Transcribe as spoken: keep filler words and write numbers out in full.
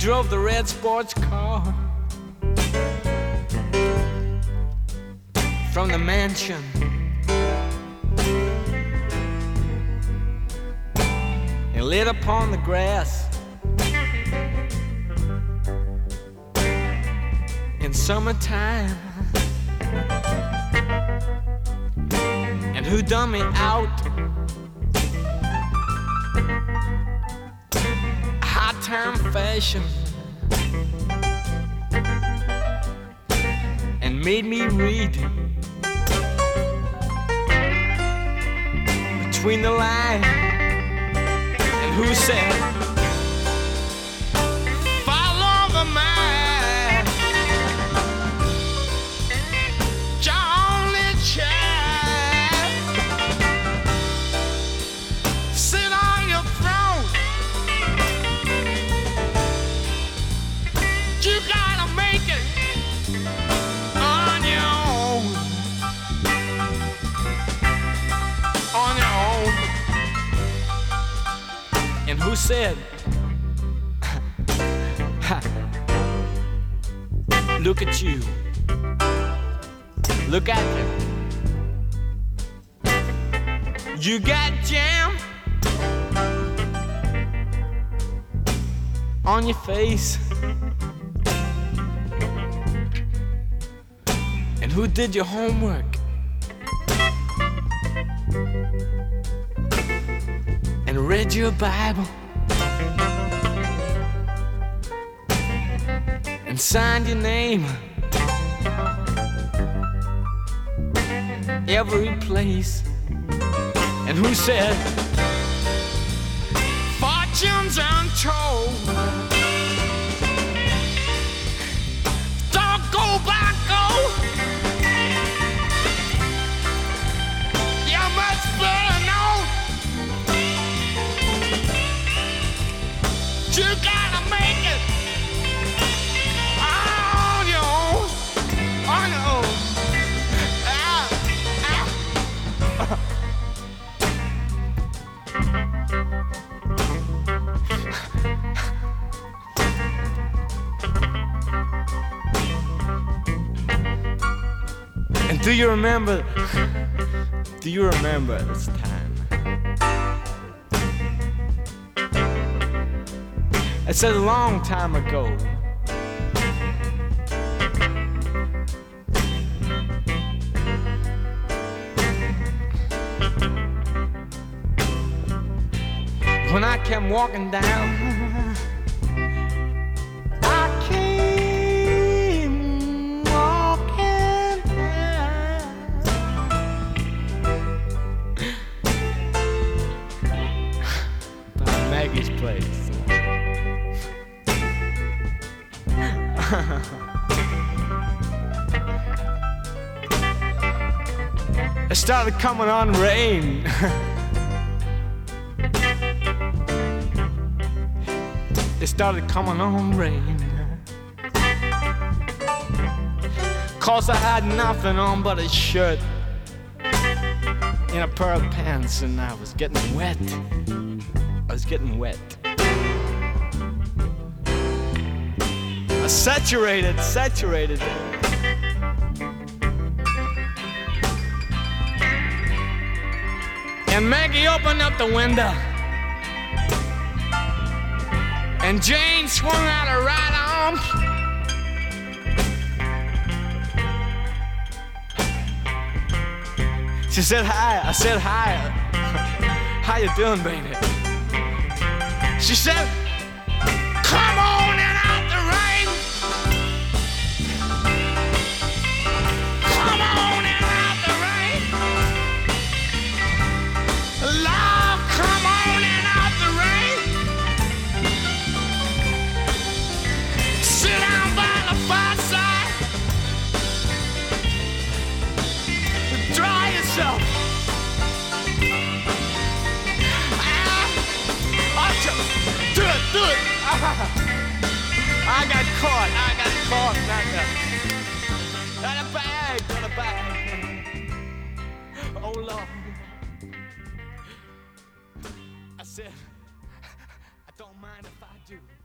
drove the red sports car from the mansion and lit upon the grass in summertime. And who done me out? High time fashion, and made me read between the lines. And who said, follow the man, your only child. Sit on your throne, you gotta make it on your own, on your own. And who said, look at you, look at you, you got jam on your face. And who did your homework and read your Bible and signed your name every place? And who said, fortunes untold, don't go back, go. You must better know, you gotta make it on your own, on your own. Ah, ah. And do you remember, do you remember this time? It's a long time ago. When I came walking down, I came walking down by Maggie's place. It started coming on rain. It started coming on rain. 'Cause I had nothing on but a shirt and a pair of pants, and I was getting wet. I was getting wet. I saturated, saturated. And Maggie opened up the window, and Jane swung out her right arm. She said hi. I said hi. How you doing, baby? She said, come on in out the rain. Come on in out the rain. Love, come on in out the rain. Sit down by the fireside. Dry yourself. Do it, do it. I got caught, I got caught. Got a bag, got a bag. Oh Lord. I said, I don't mind if I do.